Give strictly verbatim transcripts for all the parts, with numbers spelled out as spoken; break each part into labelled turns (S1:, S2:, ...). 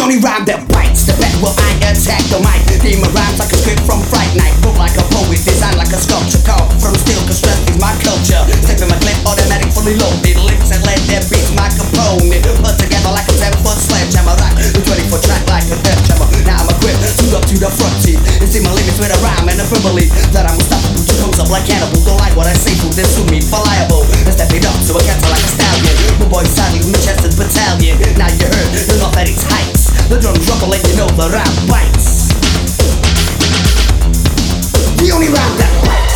S1: only rhyme that bites. The fact will I attack the mic. Demon rhymes like a script from Fright Night. Move like a poet, design like a sculpture. Carved from steel, cause stress is my culture. Step in my clip, automatic, fully loaded. Lyrics and let that beat my component. Put together like a ten-foot sledgehammer. Rock the twenty-foot track like a death hammer. Now I'm equipped, suit up to the front teeth. And see my limits with a rhyme and a firm belief that I'm unstoppable. Two comes up like cannibal. Don't like what I say, fool, then sue me for liable. And step it up to a cancer like a stallion. My boy Sally, Manchester's battalion. Now you heard, enough at its heights. The drums rumble, let you know the rhyme bites. The only rhyme that bites.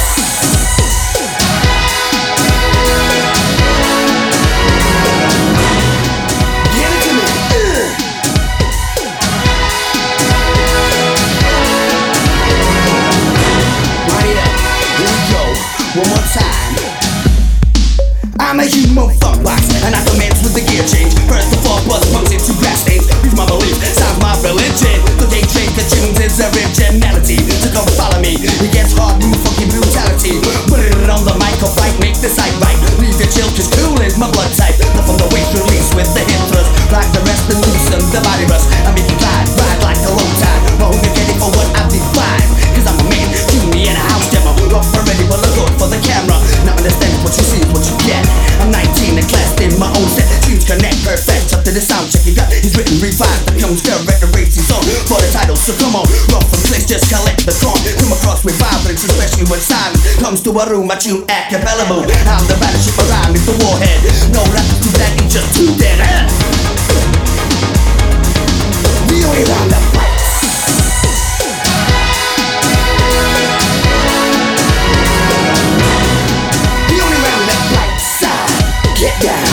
S1: Give it to me. Ugh. Run it up. Here we go. One more time. I'm a human funk box, and I commence with the gear change. First of all, buzz punks into grass stains. Use my belief, sounds my religion. The day trade the tunes is originality. So come follow me, it gets hard, new funky brutality. Put it on the mic, or fight, make the sight right. Leave your chill, cause cool is my blood type. The from the waist release with the hip thrust. Like the rest and loosen the body rust. I make it glide, ride like a low tide. My home is ready for what I've defined. Cause I'm a man, you me in a house demo. Rough already, well I go for the camera. Now understand what you see is what you get. I'm nineteen and classed in my own set. Tunes connect perfect up to the sound check. You got he's written refined. The comes direct the race he's on for the title. So come on, rough and place, just collect the song. Come across with violence, especially when silence comes to a room. I tune a cappella boo. I'm the battleship around with the warhead. No rappers to that, it's just too dead. The only round that fights. The only round that fights. Get down.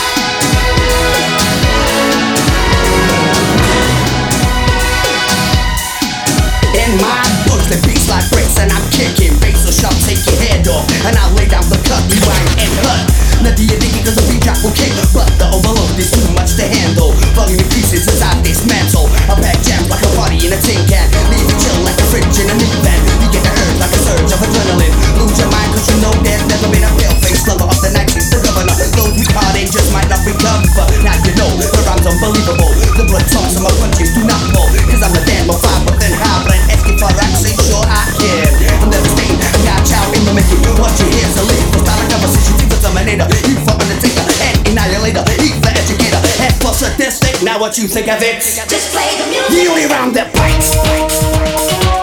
S1: In my books, the beats like bricks, and I'm kicking bass so sharp, take your head off, and I'll lay down the cut, rewind and cut. Now do you think it cause the beat drop will kick, but the overload is too much to handle. Volume increases as I dismantle. I pack jams like a party in a tin can. Leave you chill like a fridge in a minivan. You get the urge like a surge of adrenaline. Lose your mind cause you know there's never been a pale face slugger of the night. The governor, those weak hard they just might not recover. Now you know the rhyme's unbelievable. The blood tongues of my punches do not pull. Cause I'm the damn more fire, but then how but asking for access, sure I can. I'm devastating, I got child in the making. What you hear is a lead for style of conversation. Think of Terminator, E for Undertaker, and Annihilator, E for Educator, F for Sadistic. Now what you think of it?
S2: Just play the music.
S1: The only round that bites.